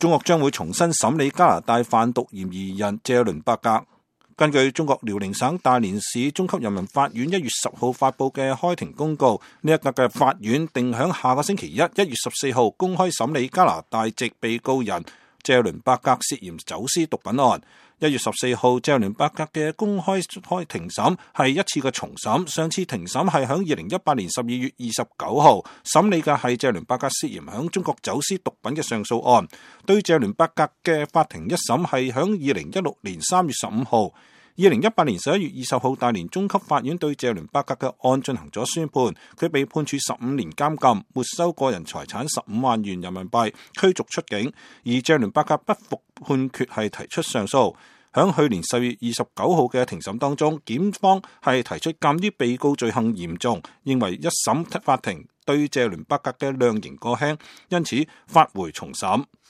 中國將會重新審理加拿大販毒嫌疑人謝倫伯格。根據中國遼寧省大連市中級人民法院1月10號發布嘅開庭公告，呢一個嘅法院定響下個星期一1月14號公開審理加拿大籍被告人謝倫伯格涉嫌走私毒品案。1月14號謝倫伯格嘅公開庭審係一次嘅重審，上次庭審係響2018年12月29號審理嘅係謝倫伯格涉嫌響中國走私毒品嘅上訴案。對謝倫伯格嘅法庭一審係響2016年3月15號。2018年11月20號，大連中級法院對謝倫伯格嘅案進行咗宣判，佢被判處15年監禁，沒收個人財產15萬元人民幣，驅逐出境。而謝倫伯格不服判決係提出上訴。響去年10月29號嘅庭審當中，檢方係提出鑑於被告罪行嚴重，認為一審法庭對謝倫伯格嘅量刑過輕，因此發回重審。